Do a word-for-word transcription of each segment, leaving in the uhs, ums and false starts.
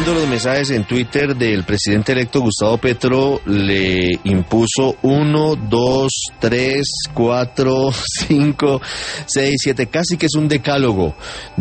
viendo los mensajes en Twitter del presidente electo Gustavo Petro, le impuso uno, dos, tres, cuatro, cinco, seis, siete, casi que es un decálogo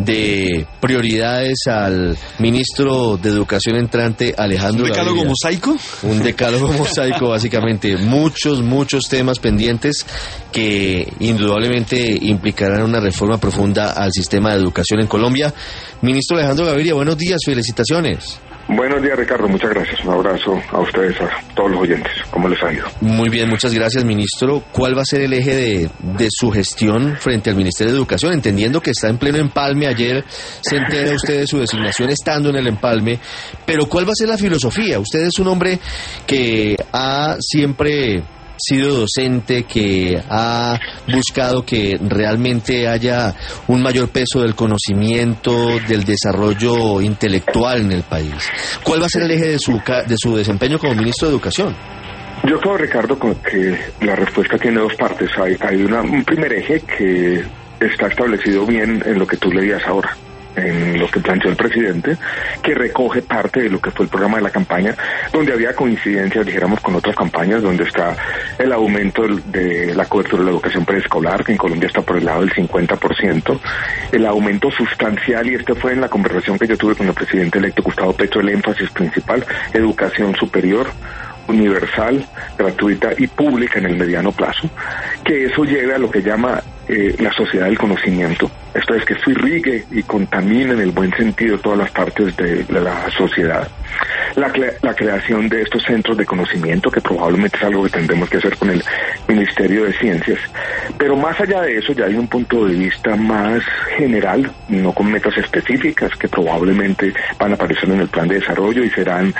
de prioridades al ministro de Educación entrante, Alejandro Gaviria. ¿Un decálogo mosaico? Un decálogo mosaico, básicamente. Muchos, muchos temas pendientes que indudablemente implicarán una reforma profunda al sistema de educación en Colombia. Ministro Alejandro Gaviria, buenos días, felicitaciones. Buenos días, Ricardo, muchas gracias. Un abrazo a ustedes, a todos los oyentes. ¿Cómo les ha ido? Muy bien, muchas gracias, ministro. ¿Cuál va a ser el eje de, de su gestión frente al Ministerio de Educación? Entendiendo que está en pleno empalme, ayer se entera usted de su designación estando en el empalme, pero ¿cuál va a ser la filosofía? Usted es un hombre que ha siempre sido docente, que ha buscado que realmente haya un mayor peso del conocimiento, del desarrollo intelectual en el país. ¿Cuál va a ser el eje de su de su desempeño como ministro de Educación? Yo creo, Ricardo, que la respuesta tiene dos partes. Hay, hay una, un primer eje que está establecido bien en lo que tú leías ahora, en lo que planteó el presidente, que recoge parte de lo que fue el programa de la campaña, donde había coincidencias, dijéramos, con otras campañas, donde está el aumento de la cobertura de la educación preescolar, que en Colombia está por el lado del cincuenta por ciento, el aumento sustancial, y este fue en la conversación que yo tuve con el presidente electo Gustavo Petro, el énfasis principal: educación superior, universal, gratuita y pública en el mediano plazo, que eso lleve a lo que llama eh, la sociedad del conocimiento. Esto es, que esto irrigue y contamine en el buen sentido todas las partes de, de la sociedad. La, la creación de estos centros de conocimiento, que probablemente es algo que tendremos que hacer con el Ministerio de Ciencias. Pero más allá de eso, ya hay un punto de vista más general, no con metas específicas, que probablemente van a aparecer en el plan de desarrollo y serán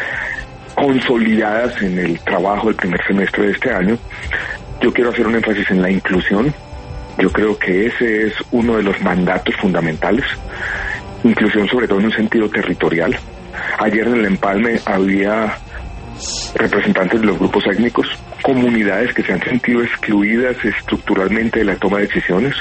consolidadas en el trabajo del primer semestre de este año. Yo quiero hacer un énfasis en la inclusión. Yo creo que ese es uno de los mandatos fundamentales. Inclusión sobre todo en un sentido territorial. Ayer en el empalme había representantes de los grupos étnicos, comunidades que se han sentido excluidas estructuralmente de la toma de decisiones.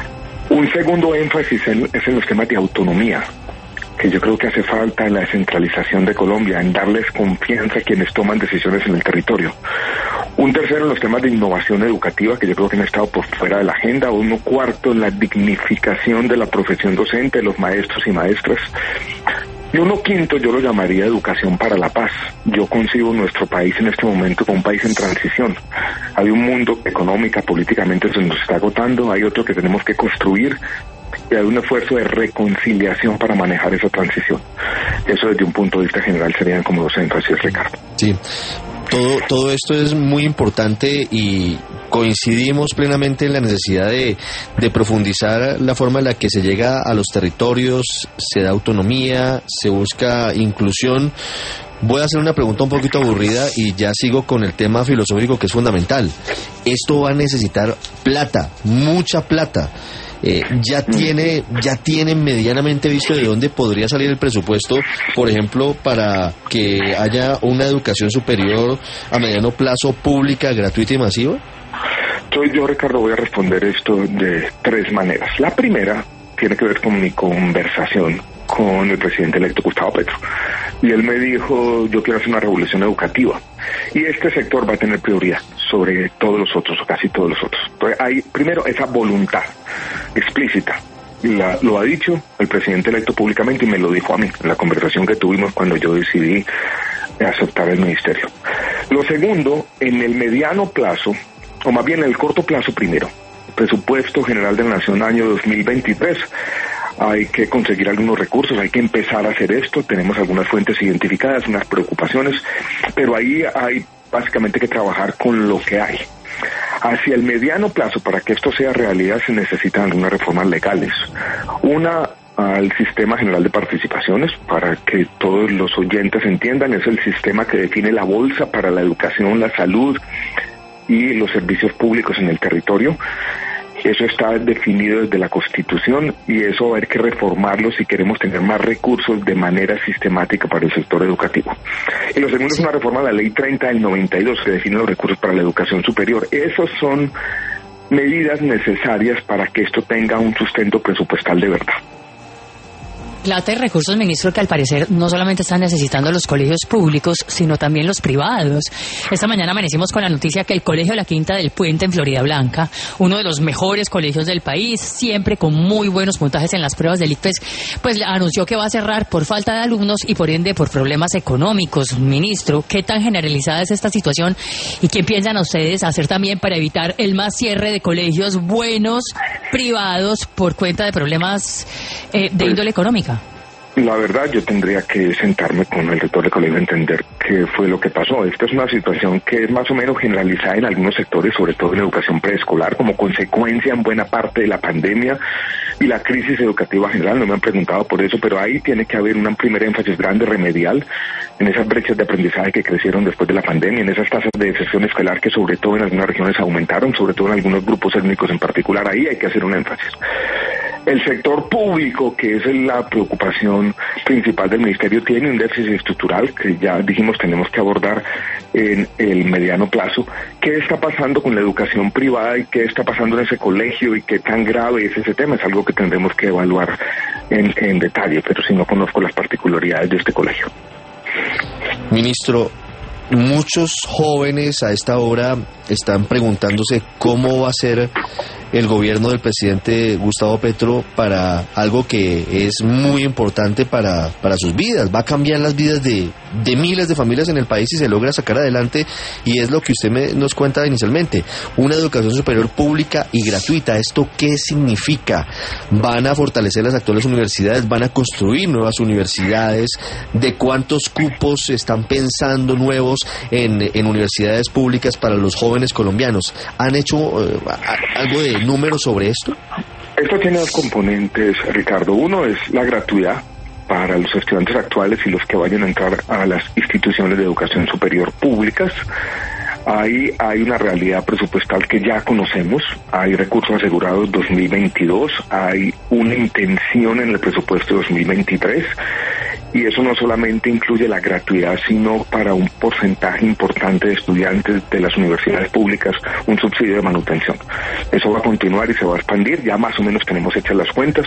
Un segundo énfasis en, es en los temas de autonomía, que yo creo que hace falta en la descentralización de Colombia, en darles confianza a quienes toman decisiones en el territorio. Un tercero en los temas de innovación educativa, que yo creo que han estado por fuera de la agenda. Uno cuarto en la dignificación de la profesión docente, de los maestros y maestras. Y uno quinto yo lo llamaría educación para la paz. Yo concibo nuestro país en este momento como un país en transición. Hay un mundo económica, políticamente se nos está agotando, hay otro que tenemos que construir, y hay un esfuerzo de reconciliación para manejar esa transición. Eso desde un punto de vista general serían como los énfasis, Ricardo. Sí, todo, todo esto es muy importante y coincidimos plenamente en la necesidad de, de profundizar la forma en la que se llega a los territorios, se da autonomía, se busca inclusión. Voy a hacer una pregunta un poquito aburrida y ya sigo con el tema filosófico, que es fundamental. Esto va a necesitar plata, mucha plata. Eh, ya tiene ya tienen medianamente visto de dónde podría salir el presupuesto, por ejemplo, para que haya una educación superior a mediano plazo, pública, gratuita y masiva. Entonces yo, Ricardo, voy a responder esto de tres maneras. La primera tiene que ver con mi conversación con el presidente electo Gustavo Petro, y él me dijo: yo quiero hacer una revolución educativa y este sector va a tener prioridad sobre todos los otros, o casi todos los otros. Entonces hay primero esa voluntad explícita, la, lo ha dicho el presidente electo públicamente y me lo dijo a mí en la conversación que tuvimos cuando yo decidí aceptar el ministerio. Lo segundo, en el mediano plazo, o más bien en el corto plazo primero, presupuesto general de la Nación año dos mil veintitrés, hay que conseguir algunos recursos, hay que empezar a hacer esto, tenemos algunas fuentes identificadas, unas preocupaciones, pero ahí hay básicamente que trabajar con lo que hay. Hacia el mediano plazo, para que esto sea realidad, se necesitan algunas reformas legales. Una, al Sistema General de Participaciones, para que todos los oyentes entiendan, es el sistema que define la bolsa para la educación, la salud y los servicios públicos en el territorio. Eso está definido desde la Constitución y eso va a haber que reformarlo si queremos tener más recursos de manera sistemática para el sector educativo. Y lo segundo es una reforma de la Ley treinta del noventa y dos que define los recursos para la educación superior. Esos son medidas necesarias para que esto tenga un sustento presupuestal de verdad. plata y recursos, ministro, que al parecer no solamente están necesitando los colegios públicos, sino también los privados. Esta mañana amanecimos con la noticia que el Colegio La Quinta del Puente en Florida Blanca, uno de los mejores colegios del país, siempre con muy buenos puntajes en las pruebas del ICFES, pues anunció que va a cerrar por falta de alumnos y por ende por problemas económicos. Ministro, ¿qué tan generalizada es esta situación y qué piensan ustedes hacer también para evitar el más cierre de colegios buenos, privados, por cuenta de problemas eh, de índole económica? La verdad, yo tendría que sentarme con el rector de colegio a entender qué fue lo que pasó. Esta es una situación que es más o menos generalizada en algunos sectores, sobre todo en la educación preescolar, como consecuencia en buena parte de la pandemia y la crisis educativa general. No me han preguntado por eso, pero ahí tiene que haber un primer énfasis grande remedial en esas brechas de aprendizaje que crecieron después de la pandemia, en esas tasas de deserción escolar que sobre todo en algunas regiones aumentaron, sobre todo en algunos grupos étnicos en particular. Ahí hay que hacer un énfasis. El sector público, que es la preocupación principal del Ministerio, tiene un déficit estructural que ya dijimos tenemos que abordar en el mediano plazo. ¿Qué está pasando con la educación privada y qué está pasando en ese colegio y qué tan grave es ese tema? Es algo que tendremos que evaluar en, en detalle, pero si no conozco las particularidades de este colegio. Ministro, muchos jóvenes a esta hora están preguntándose cómo va a ser el gobierno del presidente Gustavo Petro para algo que es muy importante para, para sus vidas. Va a cambiar las vidas de, de miles de familias en el país si se logra sacar adelante, y es lo que usted me, nos cuenta inicialmente, una educación superior pública y gratuita. ¿Esto qué significa? ¿Van a fortalecer las actuales universidades? ¿Van a construir nuevas universidades? ¿De cuántos cupos están pensando nuevos en, en universidades públicas para los jóvenes colombianos? ¿Han hecho eh, algo de números sobre esto? Esto tiene dos componentes, Ricardo. Uno es la gratuidad para los estudiantes actuales y los que vayan a entrar a las instituciones de educación superior públicas. Ahí hay una realidad presupuestal que ya conocemos, hay recursos asegurados dos mil veintidós, hay una intención en el presupuesto dos mil veintitrés, y eso no solamente incluye la gratuidad, sino para un porcentaje importante de estudiantes de las universidades públicas, un subsidio de manutención. Eso va a continuar y se va a expandir, ya más o menos tenemos hechas las cuentas.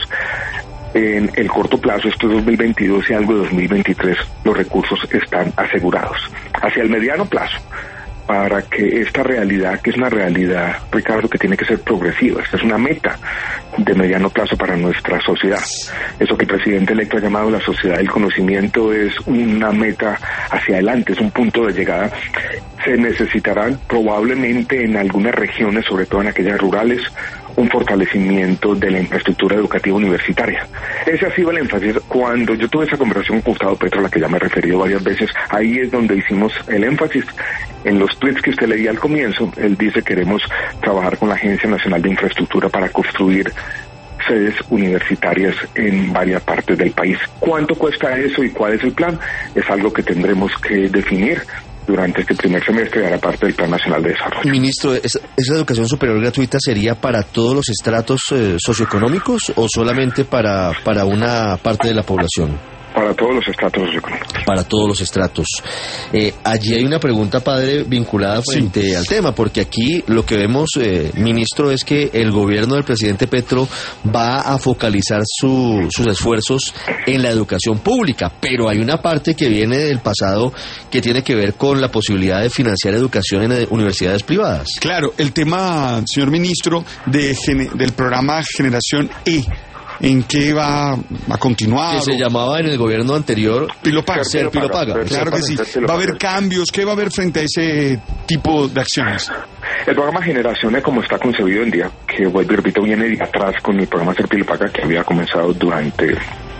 En el corto plazo, esto es dos mil veintidós y algo de dos mil veintitrés, los recursos están asegurados. Hacia el mediano plazo, para que esta realidad, que es una realidad, Ricardo, que tiene que ser progresiva, esta es una meta de mediano plazo para nuestra sociedad. Eso que el presidente electo ha llamado la sociedad del conocimiento es una meta hacia adelante, es un punto de llegada. Se necesitarán probablemente en algunas regiones, sobre todo en aquellas rurales, un fortalecimiento de la infraestructura educativa universitaria. Ese ha sido el énfasis. Cuando yo tuve esa conversación con Gustavo Petro, a la que ya me he referido varias veces, ahí es donde hicimos el énfasis. En los tweets que usted leía al comienzo, él dice: queremos trabajar con la Agencia Nacional de Infraestructura para construir sedes universitarias en varias partes del país. ¿Cuánto cuesta eso y cuál es el plan? Es algo que tendremos que definir durante este primer semestre, hará parte del Plan Nacional de Desarrollo. Ministro, ¿esa, esa educación superior gratuita sería para todos los estratos eh, socioeconómicos o solamente para, para una parte de la población? Para todos los estratos socioeconómicos. Para todos los estratos. Eh, allí hay una pregunta, padre, vinculada frente sí. al tema, porque aquí lo que vemos, eh, ministro, es que el gobierno del presidente Petro va a focalizar su, sus esfuerzos en la educación pública, pero hay una parte que viene del pasado que tiene que ver con la posibilidad de financiar educación en universidades privadas. Claro, el tema, señor ministro, de, del programa Generación E, ¿en qué va a continuar? Que se llamaba en el gobierno anterior Pilopaga. Ser Pilopaga. Pilopaga. Claro que sí. ¿Va a haber cambios? ¿Qué va a haber frente a ese tipo de acciones? El programa Generación E, como está concebido en día, que vuelvo y repito, viene de atrás con el programa Ser Pilopaga, que había comenzado durante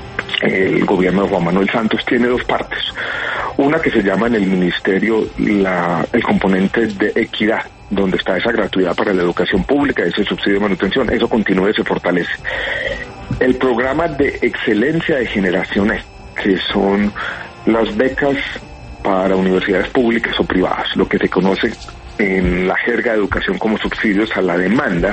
el gobierno de Juan Manuel Santos, tiene dos partes. Una que se llama en el ministerio la, el componente de equidad, donde está esa gratuidad para la educación pública, ese subsidio de manutención, eso continúa y se fortalece. El programa de excelencia de Generación E, que son las becas para universidades públicas o privadas, lo que se conoce en la jerga de educación como subsidios a la demanda.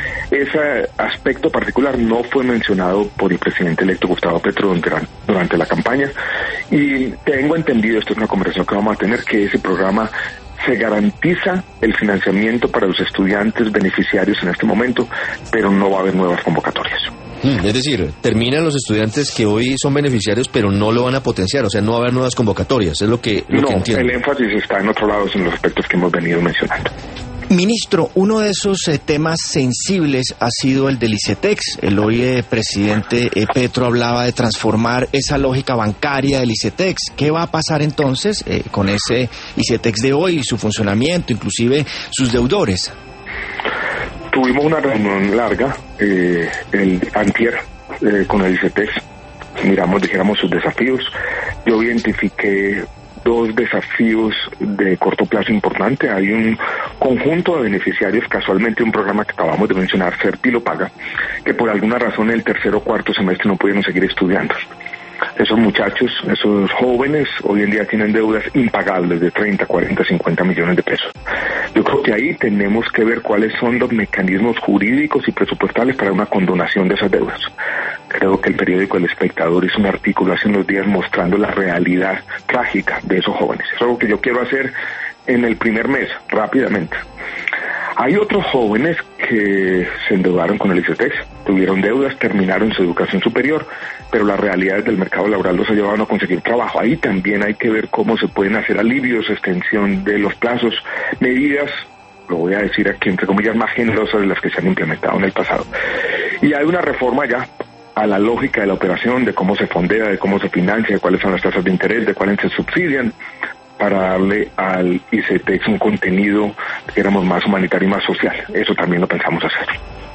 Ese aspecto particular no fue mencionado por el presidente electo Gustavo Petro durante, durante la campaña, y tengo entendido, esto es una conversación que vamos a tener, que ese programa se garantiza el financiamiento para los estudiantes beneficiarios en este momento, pero no va a haber nuevas convocatorias. Es decir, terminan los estudiantes que hoy son beneficiarios, pero no lo van a potenciar, o sea, no va a haber nuevas convocatorias, es lo que, lo no, que entiendo. El énfasis está en otros lados, en los aspectos que hemos venido mencionando. Ministro, uno de esos eh, temas sensibles ha sido el del ICETEX. El hoy eh, presidente eh, Petro hablaba de transformar esa lógica bancaria del ICETEX. ¿Qué va a pasar entonces eh, con ese ICETEX de hoy, su funcionamiento, inclusive sus deudores? Tuvimos una reunión larga eh, el antier eh, con el ICETEX. Miramos, dijéramos, sus desafíos. Yo identifiqué dos desafíos de corto plazo importante. Hay un conjunto de beneficiarios, casualmente un programa que acabamos de mencionar, CERTI lo paga, que por alguna razón en el tercer o cuarto semestre no pudieron seguir estudiando. Esos muchachos, esos jóvenes, hoy en día tienen deudas impagables de treinta, cuarenta, cincuenta millones de pesos. Yo creo que ahí tenemos que ver cuáles son los mecanismos jurídicos y presupuestales para una condonación de esas deudas. Creo que el periódico El Espectador hizo un artículo hace unos días mostrando la realidad trágica de esos jóvenes. Es algo que yo quiero hacer en el primer mes, rápidamente. Hay otros jóvenes que se endeudaron con el ICETEX, tuvieron deudas, terminaron su educación superior, pero las realidades del mercado laboral los ha llevado a no conseguir trabajo. Ahí también hay que ver cómo se pueden hacer alivios, extensión de los plazos, medidas, lo voy a decir aquí entre comillas, más generosas de las que se han implementado en el pasado. Y hay una reforma ya a la lógica de la operación, de cómo se fondea, de cómo se financia, de cuáles son las tasas de interés, de cuáles se subsidian, para darle al ICETEX un contenido, digamos, más humanitario y más social. Eso también lo pensamos hacer.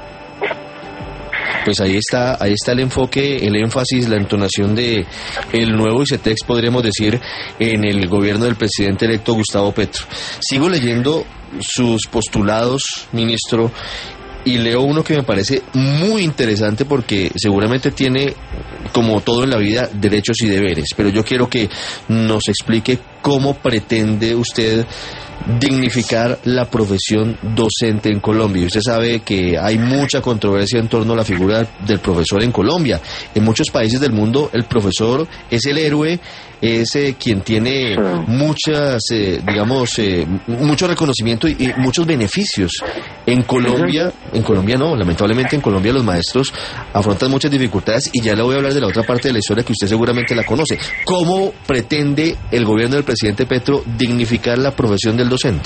Pues ahí está, ahí está el enfoque, el énfasis, la entonación de el nuevo ICETEX, podríamos decir, en el gobierno del presidente electo Gustavo Petro. Sigo leyendo sus postulados, ministro, y leo uno que me parece muy interesante porque seguramente tiene, como todo en la vida, derechos y deberes, pero yo quiero que nos explique cómo pretende usted dignificar la profesión docente en Colombia. Usted sabe que hay mucha controversia en torno a la figura del profesor en Colombia. En muchos países del mundo el profesor es el héroe, es eh, quien tiene muchas, eh, digamos, eh, mucho reconocimiento y, y muchos beneficios. En Colombia, en Colombia no, lamentablemente en Colombia los maestros afrontan muchas dificultades y ya le voy a hablar de la otra parte de la historia que usted seguramente la conoce. ¿Cómo pretende el gobierno del presidente Petro dignificar la profesión del docente?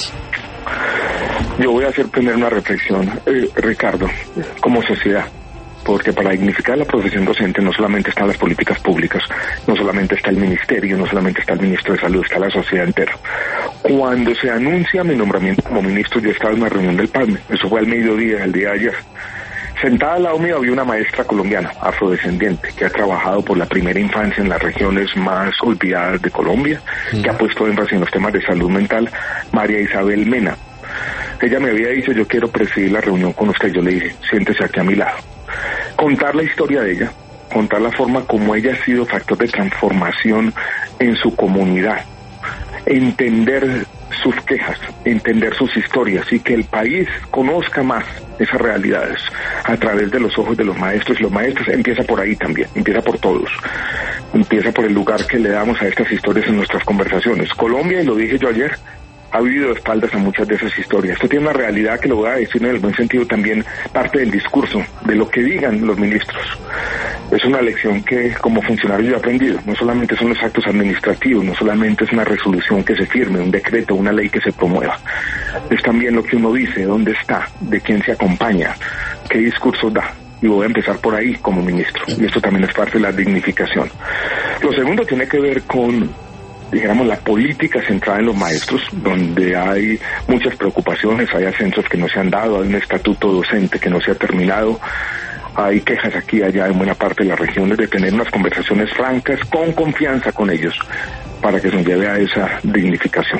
Yo voy a hacer primero una reflexión, eh, Ricardo, como sociedad, porque para dignificar la profesión docente no solamente están las políticas públicas, no solamente está el ministerio, no solamente está el ministro de Salud, está la sociedad entera. Cuando se anuncia mi nombramiento como ministro, yo estaba en una reunión del PADME, eso fue al mediodía, el día de ayer. Sentada al lado mío había una maestra colombiana, afrodescendiente, que ha trabajado por la primera infancia en las regiones más olvidadas de Colombia, sí. que ha puesto énfasis en los temas de salud mental, María Isabel Mena. Ella me había dicho, yo quiero presidir la reunión con usted. Yo le dije, siéntese aquí a mi lado. Contar la historia de ella, contar la forma como ella ha sido factor de transformación en su comunidad, entender sus quejas, entender sus historias y que el país conozca más esas realidades a través de los ojos de los maestros. Y los maestros empieza por ahí también, empieza por todos, empieza por el lugar que le damos a estas historias en nuestras conversaciones. Colombia, y lo dije yo ayer, ha vivido de espaldas a muchas de esas historias. Esto tiene una realidad que, lo voy a decir en el buen sentido, también parte del discurso, de lo que digan los ministros. Es una lección que como funcionario yo he aprendido. No solamente son los actos administrativos, no solamente es una resolución que se firme, un decreto, una ley que se promueva. Es también lo que uno dice, dónde está, de quién se acompaña, qué discurso da. Y voy a empezar por ahí como ministro. Y esto también es parte de la dignificación. Lo segundo tiene que ver con, digamos, la política centrada en los maestros, donde hay muchas preocupaciones, hay ascensos que no se han dado, hay un estatuto docente que no se ha terminado, hay quejas aquí y allá en buena parte de las regiones, de tener unas conversaciones francas, con confianza con ellos, para que se nos lleve a esa dignificación.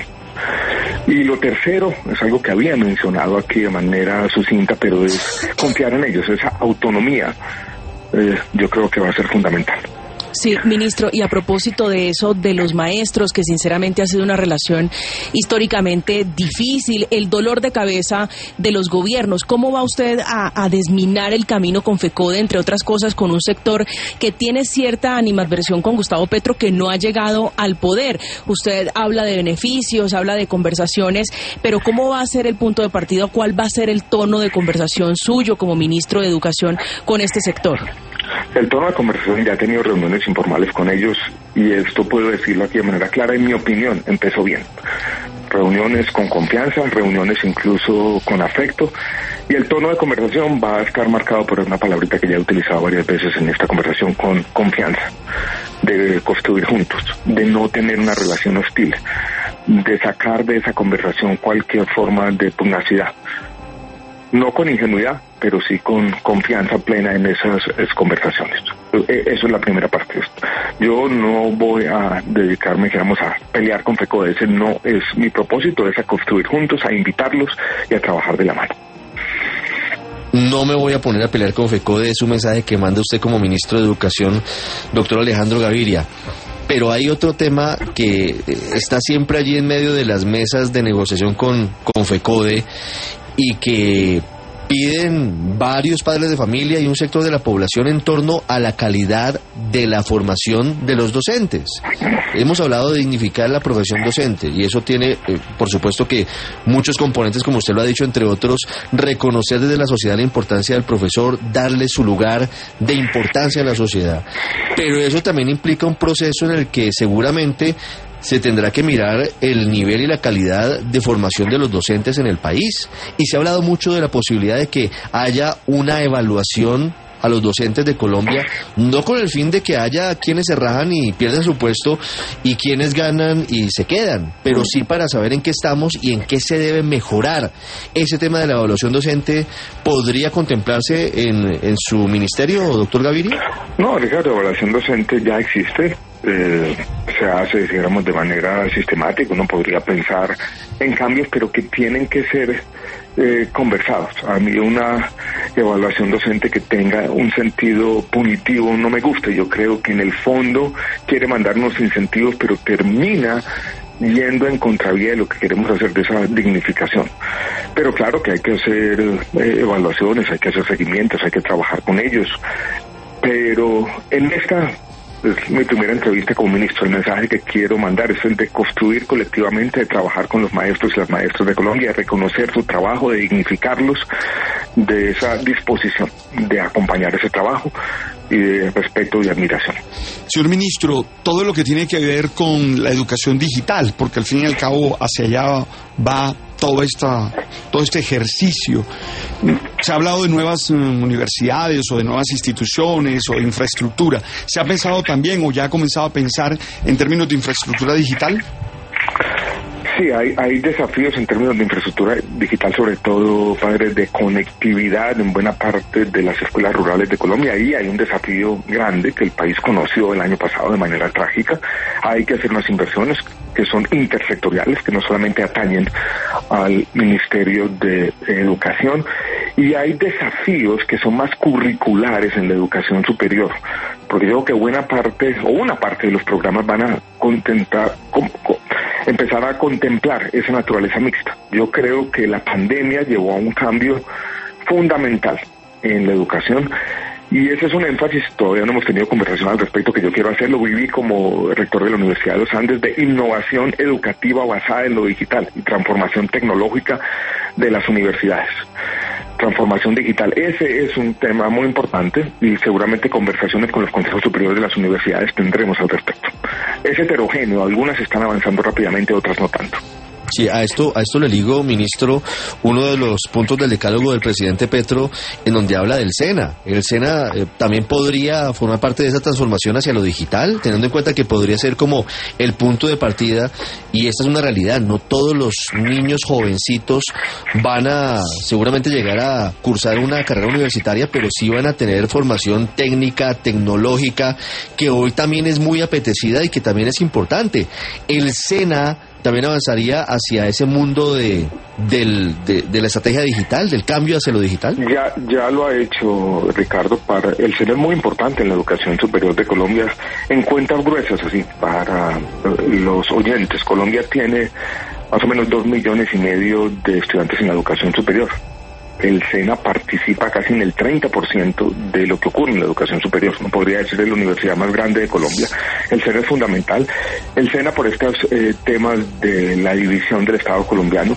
Y lo tercero es algo que había mencionado aquí de manera sucinta, pero es confiar en ellos, esa autonomía, eh, yo creo que va a ser fundamental. Sí, ministro, y a propósito de eso, de los maestros, que sinceramente ha sido una relación históricamente difícil, el dolor de cabeza de los gobiernos, ¿cómo va usted a, a desminar el camino con FECODE, entre otras cosas, con un sector que tiene cierta animadversión con Gustavo Petro, que no ha llegado al poder? Usted habla de beneficios, habla de conversaciones, pero ¿cómo va a ser el punto de partida? ¿Cuál va a ser el tono de conversación suyo como ministro de Educación con este sector? El tono de conversación, ya he tenido reuniones informales con ellos y esto puedo decirlo aquí de manera clara, en mi opinión, empezó bien. Reuniones con confianza, reuniones incluso con afecto, y el tono de conversación va a estar marcado por una palabrita que ya he utilizado varias veces en esta conversación, con confianza, de construir juntos, de no tener una relación hostil, de sacar de esa conversación cualquier forma de pugnacidad. No con ingenuidad, pero sí con confianza plena en esas, esas conversaciones. Eso es la primera parte de esto. Yo no voy a dedicarme, digamos, a pelear con FECODE. Ese no es mi propósito, es a construir juntos, a invitarlos y a trabajar de la mano. No me voy a poner a pelear con FECODE, es un mensaje que manda usted como ministro de Educación, doctor Alejandro Gaviria. Pero hay otro tema que está siempre allí en medio de las mesas de negociación con, con FECODE y que piden varios padres de familia y un sector de la población en torno a la calidad de la formación de los docentes. Hemos hablado de dignificar la profesión docente y eso tiene, eh, por supuesto que muchos componentes, como usted lo ha dicho, entre otros, reconocer desde la sociedad la importancia del profesor, darle su lugar de importancia en la sociedad. Pero eso también implica un proceso en el que seguramente se tendrá que mirar el nivel y la calidad de formación de los docentes en el país. Y se ha hablado mucho de la posibilidad de que haya una evaluación a los docentes de Colombia, no con el fin de que haya quienes se rajan y pierden su puesto y quienes ganan y se quedan, pero sí para saber en qué estamos y en qué se debe mejorar. Ese tema de la evaluación docente, ¿podría contemplarse en, en su ministerio, doctor Gaviria? No, Ricardo, la evaluación docente ya existe. Eh, se hace, digamos, de manera sistemática. Uno podría pensar en cambios, pero que tienen que ser eh, conversados. A mí una evaluación docente que tenga un sentido punitivo no me gusta. Yo creo que en el fondo quiere mandarnos incentivos, pero termina yendo en contravía de lo que queremos hacer, de esa dignificación. Pero claro que hay que hacer eh, evaluaciones, hay que hacer seguimientos, hay que trabajar con ellos. Pero en esta es mi primera entrevista como ministro. El mensaje que quiero mandar es el de construir colectivamente, de trabajar con los maestros y las maestras de Colombia, de reconocer su trabajo, de dignificarlos, de esa disposición de acompañar ese trabajo y de respeto y admiración. Señor ministro, todo lo que tiene que ver con la educación digital, porque al fin y al cabo hacia allá va todo esta, todo este ejercicio. Se ha hablado de nuevas um, universidades o de nuevas instituciones o de infraestructura. ¿Se ha pensado también o ya ha comenzado a pensar en términos de infraestructura digital? Sí, hay, hay desafíos en términos de infraestructura digital, sobre todo, padres, de conectividad en buena parte de las escuelas rurales de Colombia. Ahí hay un desafío grande que el país conoció el año pasado de manera trágica. Hay que hacer unas inversiones que son intersectoriales, que no solamente atañen al Ministerio de Educación. Y hay desafíos que son más curriculares en la educación superior, porque yo creo que buena parte, o una parte de los programas van a contentar, com, com, empezar a contemplar esa naturaleza mixta. Yo creo que la pandemia llevó a un cambio fundamental en la educación, y ese es un énfasis, todavía no hemos tenido conversación al respecto, que yo quiero hacer. Lo viví como rector de la Universidad de los Andes, de innovación educativa basada en lo digital y transformación tecnológica de las universidades. Transformación digital, ese es un tema muy importante y seguramente conversaciones con los consejos superiores de las universidades tendremos al respecto. Es heterogéneo, algunas están avanzando rápidamente, otras no tanto. Sí, a esto, a esto le digo, ministro, uno de los puntos del decálogo del presidente Petro, en donde habla del SENA. El SENA eh, también podría formar parte de esa transformación hacia lo digital, teniendo en cuenta que podría ser como el punto de partida, y esta es una realidad. No todos los niños jovencitos van a seguramente llegar a cursar una carrera universitaria, pero sí van a tener formación técnica, tecnológica, que hoy también es muy apetecida y que también es importante. El SENA también avanzaría hacia ese mundo de, del, de, de la estrategia digital, del cambio hacia lo digital. Ya, ya lo ha hecho Ricardo. Para el SENA es muy importante en la educación superior de Colombia. En cuentas gruesas, así, para los oyentes, Colombia tiene más o menos dos millones y medio de estudiantes en la educación superior. El SENA participa casi en el treinta por ciento de lo que ocurre en la educación superior. No podría decir es la universidad más grande de Colombia. El SENA es fundamental. El SENA, por estos eh, temas de la división del Estado colombiano,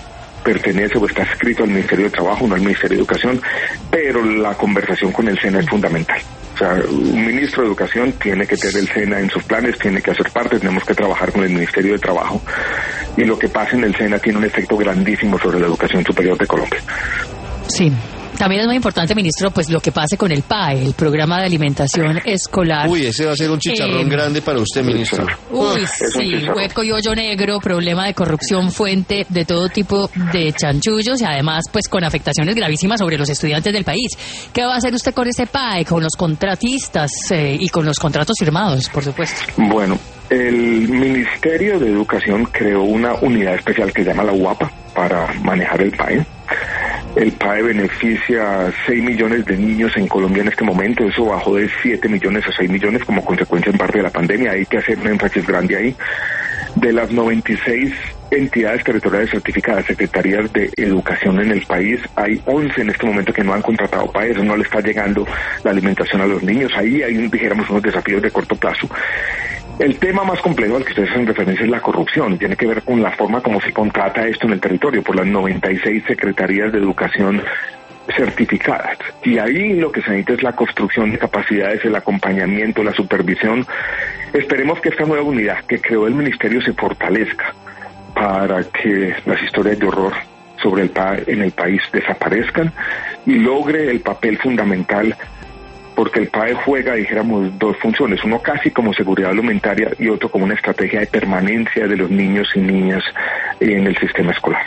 pertenece o está escrito al Ministerio de Trabajo, no al Ministerio de Educación, pero la conversación con el SENA es fundamental. O sea, un ministro de Educación tiene que tener el SENA en sus planes, tiene que hacer parte, tenemos que trabajar con el Ministerio de Trabajo, y lo que pasa en el SENA tiene un efecto grandísimo sobre la educación superior de Colombia. Sí. También es muy importante, ministro, pues lo que pase con el P A E, el Programa de Alimentación Escolar. Uy, ese va a ser un chicharrón eh, grande para usted, ministro. Uy, sí, hueco y hoyo negro, problema de corrupción, fuente de todo tipo de chanchullos y además pues con afectaciones gravísimas sobre los estudiantes del país. ¿Qué va a hacer usted con ese P A E, con los contratistas eh, y con los contratos firmados, por supuesto? Bueno, el Ministerio de Educación creó una unidad especial que se llama la U A P A para manejar el P A E. El P A E beneficia a seis millones de niños en Colombia en este momento. Eso bajó de siete millones a seis millones como consecuencia en parte de la pandemia. Hay que hacer un énfasis grande ahí. De las noventa y seis entidades territoriales certificadas, secretarías de educación en el país, hay once en este momento que no han contratado P A E. Eso no le está llegando la alimentación a los niños. Ahí hay, dijéramos, unos desafíos de corto plazo. El tema más complejo al que ustedes hacen referencia es la corrupción. Tiene que ver con la forma como se contrata esto en el territorio por las noventa y seis secretarías de educación certificadas. Y ahí lo que se necesita es la construcción de capacidades, el acompañamiento, la supervisión. Esperemos que esta nueva unidad que creó el ministerio se fortalezca para que las historias de horror sobre el pa- en el país desaparezcan y logre el papel fundamental, porque el P A E juega, dijéramos, dos funciones, uno casi como seguridad alimentaria y otro como una estrategia de permanencia de los niños y niñas en el sistema escolar.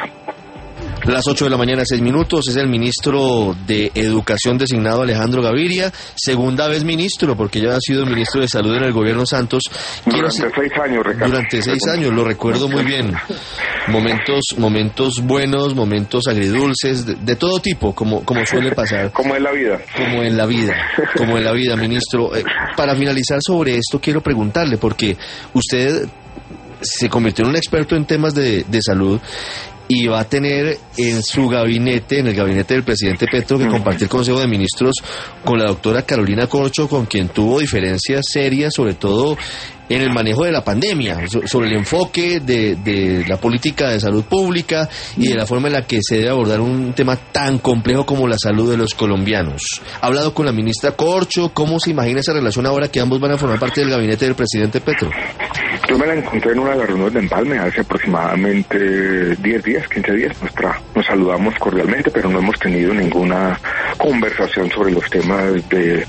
Las ocho de la mañana, seis minutos, es el ministro de Educación designado Alejandro Gaviria, segunda vez ministro, porque ya ha sido ministro de Salud en el gobierno Santos. Quiero durante hacer... seis años, Ricardo. Durante seis años, lo recuerdo muy bien. Momentos momentos buenos, momentos agridulces, de, de todo tipo, como, como suele pasar. Como en la vida. Como en la vida, como en la vida, ministro. Eh, para finalizar sobre esto, quiero preguntarle, porque usted se convirtió en un experto en temas de, de salud, y va a tener en su gabinete, en el gabinete del presidente Petro, que compartir Consejo de Ministros con la doctora Carolina Corcho, con quien tuvo diferencias serias, sobre todo en el manejo de la pandemia, sobre el enfoque de, de la política de salud pública y de la forma en la que se debe abordar un tema tan complejo como la salud de los colombianos. ¿Ha hablado con la ministra Corcho? ¿Cómo se imagina esa relación ahora que ambos van a formar parte del gabinete del presidente Petro? Yo me la encontré en una de las reuniones de Empalme hace aproximadamente diez días, quince días. Nuestra, nos saludamos cordialmente, pero no hemos tenido ninguna conversación sobre los temas de,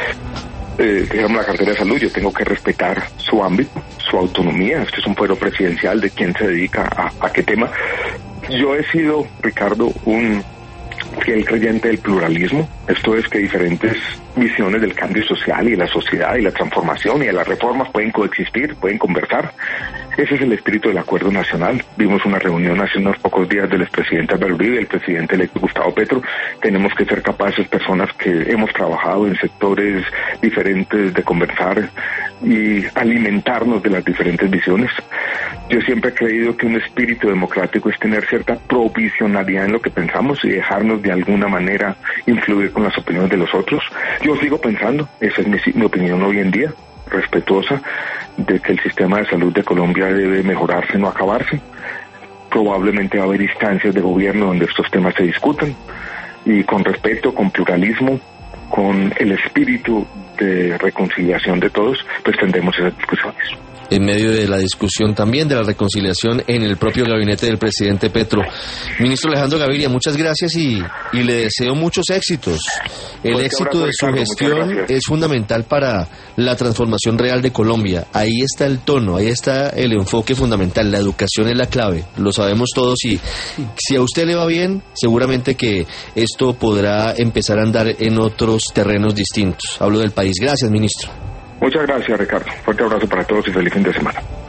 eh, digamos, la cartera de salud. Yo tengo que respetar su ámbito, su autonomía. Este es un pueblo presidencial de quién se dedica a, a qué tema. Yo he sido, Ricardo, un fiel creyente del pluralismo. Esto es que diferentes visiones del cambio social y de la sociedad y la transformación y de las reformas pueden coexistir, pueden conversar. Ese es el espíritu del Acuerdo Nacional. Vimos una reunión hace unos pocos días del expresidente Álvaro Uribe y del presidente electo Gustavo Petro. Tenemos que ser capaces, personas que hemos trabajado en sectores diferentes, de conversar y alimentarnos de las diferentes visiones. Yo siempre he creído que un espíritu democrático es tener cierta provisionalidad en lo que pensamos y dejarnos de alguna manera influir con las opiniones de los otros. Yo sigo pensando, esa es mi, mi opinión hoy en día, respetuosa, de que el sistema de salud de Colombia debe mejorarse, no acabarse. Probablemente va a haber instancias de gobierno donde estos temas se discutan, y con respeto, con pluralismo, con el espíritu de reconciliación de todos, pues tendremos esas discusiones. En medio de la discusión también de la reconciliación en el propio gabinete del presidente Petro. Ministro Alejandro Gaviria, muchas gracias y, y le deseo muchos éxitos. El Fuerte éxito abrazo, de su Ricardo, gestión es fundamental para la transformación real de Colombia. Ahí está el tono, ahí está el enfoque fundamental. La educación es la clave, lo sabemos todos, y si a usted le va bien, seguramente que esto podrá empezar a andar en otros terrenos distintos. Hablo del país. Gracias, ministro. Muchas gracias, Ricardo. Fuerte abrazo para todos y feliz fin de semana.